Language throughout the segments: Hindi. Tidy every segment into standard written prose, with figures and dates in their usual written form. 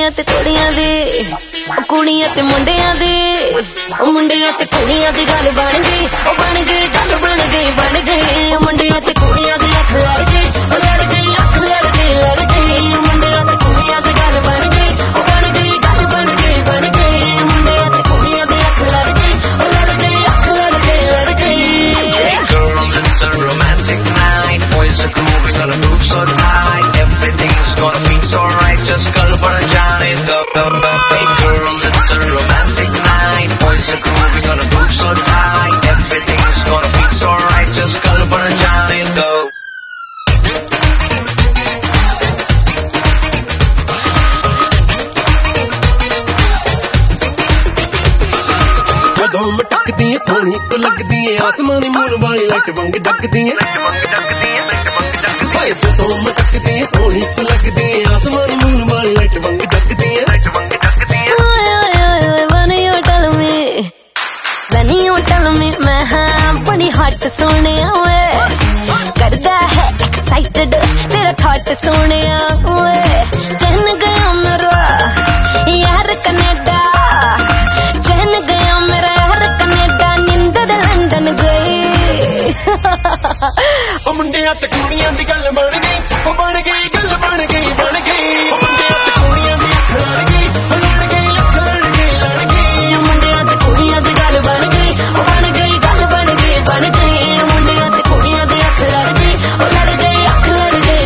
ਕੁੜੀਆਂ ਤੇ ਕੁੜੀਆਂ ਦੇ ਕੁੜੀਆਂ ਤੇ ਮੁੰਡਿਆਂ ਦੇ ਉਹ ਮੁੰਡਿਆਂ ਤੇ ਕੁੜੀਆਂ ਦੀ ਗੱਲ ਬਣ ਗਈ ਉਹ ਬਣ ਗਈ ਗੱਲ ਬਣ ਗਈ ਉਹ ਮੁੰਡਿਆਂ ਤੇ ਕੁੜੀਆਂ ਦੀ ਅੱਖ ਲੜ ਗਈ ਉਹ ਲੜ ਗਈ ਅੱਖ ਲੜ ਗਈ ਉਹ ਮੁੰਡਿਆਂ ਤੇ ਕੁੜੀਆਂ ਦੀ ਗੱਲ ਬਣ ਗਈ ਉਹ ਬਣ ਗਈ ਗੱਲ ਬਣ ਗਈ ਮੁੰਡਿਆਂ ਤੇ ਕੁੜੀਆਂ ਦੀ ਅੱਖ ਲੜ ਗਈ ਉਹ ਲੜ ਗਈ ਅੱਖ ਲੜ ਗਈ Hey girls, it's a romantic night. Boys are grooving, gonna move so tight. Everything's gonna feel so right. Just call for a Johnny. Hey girls, it's a romantic night. Boys are grooving, gonna move so tight. Everything's gonna feel so right. Just call for a Johnny. Go. ਜਦੋਂ ਮਟਕਦੀ ਏ ਸੋਹਣੀ ਤੂੰ ਲੱਗਦੀ ਏ ਆਸਮਾਨੀ ਮੂਨ ਵਾਲੀ ਲਾਈਟ ਵਾਂਗ ਜਗਦੀ ਏ ਹਾਏ ਜਦੋਂ ਮਟਕਦੀ ਏ ਸੋਹਣੀ ਤੂੰ ਲੱਗਦੀ ਏ ਆਸਮਾਨੀ ਮੂਨ ਵਾਲੀ ਲਾਈਟ ਵਾਂਗ ਜਗਦੀ ਏ When you tell me मैं हाँ बड़ी हॉट सोनिया वे करदा है एक्साइटेड तेरा थॉट सोनिया वे चहन गया मेरा यार कनेडा चहन गया मेरा यार कनेडा निंदर लंदन गई ਉਹ ਮੁੰਡਿਆਂ ਤੇ ਕੁੜੀਆਂ ਦੀ ਗੱਲ ਬਣ ਗਈ ਉਹ ਬਣ ਗਈ ਗੱਲ ਬਣ ਗਈ ਉਹ ਮੁੰਡਿਆਂ ਤੇ ਕੁੜੀਆਂ ਦੀ ਅੱਖ ਲੜ ਗਈ ਉਹ ਲੜ ਗਈ ਅੱਖ ਲੜ ਗਈ ਮੁੰਡਿਆਂ ਤੇ ਕੁੜੀਆਂ ਦੀ ਗੱਲ ਬਣ ਗਈ ਉਹ ਬਣ ਗਈ ਗੱਲ ਬਣ ਗਈ ਮੁੰਡਿਆਂ ਤੇ ਕੁੜੀਆਂ ਦੀ ਅੱਖ ਲੜ ਗਈ ਉਹ ਲੜ ਗਈ ਅੱਖ ਲੜ ਗਈ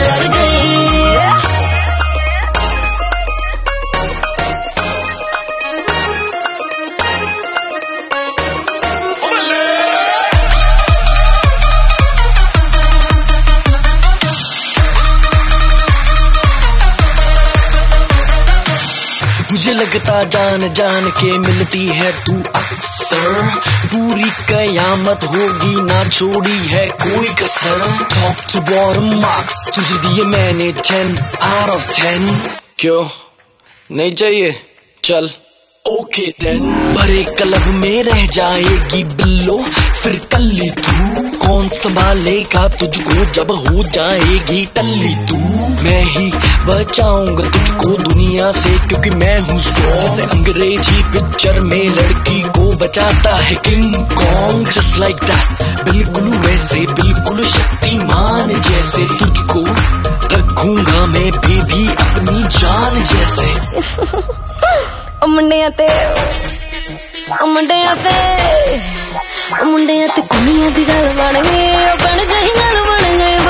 मुझे लगता जान जान के मिलती है तू अक्सर पूरी कयामत होगी ना छोड़ी है कोई कसर टॉप टू बॉटम मार्क्स तुझे दिए मैंने 10 out of 10 क्यों नहीं चाहिए चल ओके देन भरे क्लब में रह जाएगी बिल्लो फिर कल्ली तू कौन संभालेगा तुझको जब हो जाएगी टल्ली तू मैं ही बचाऊंगा तुझको दुनिया से क्योंकि मैं हूँ स्ट्रॉन्ग जैसे अंग्रेजी पिक्चर में लड़की को बचाता है King Kong just like that बिल्कुल वैसे बिल्कुल शक्तिमान जैसे तुझको रखूंगा मैं बेबी अपनी जान जैसे मुंडिया ते मुंडिया ते कुड़ियां दी गल बन गई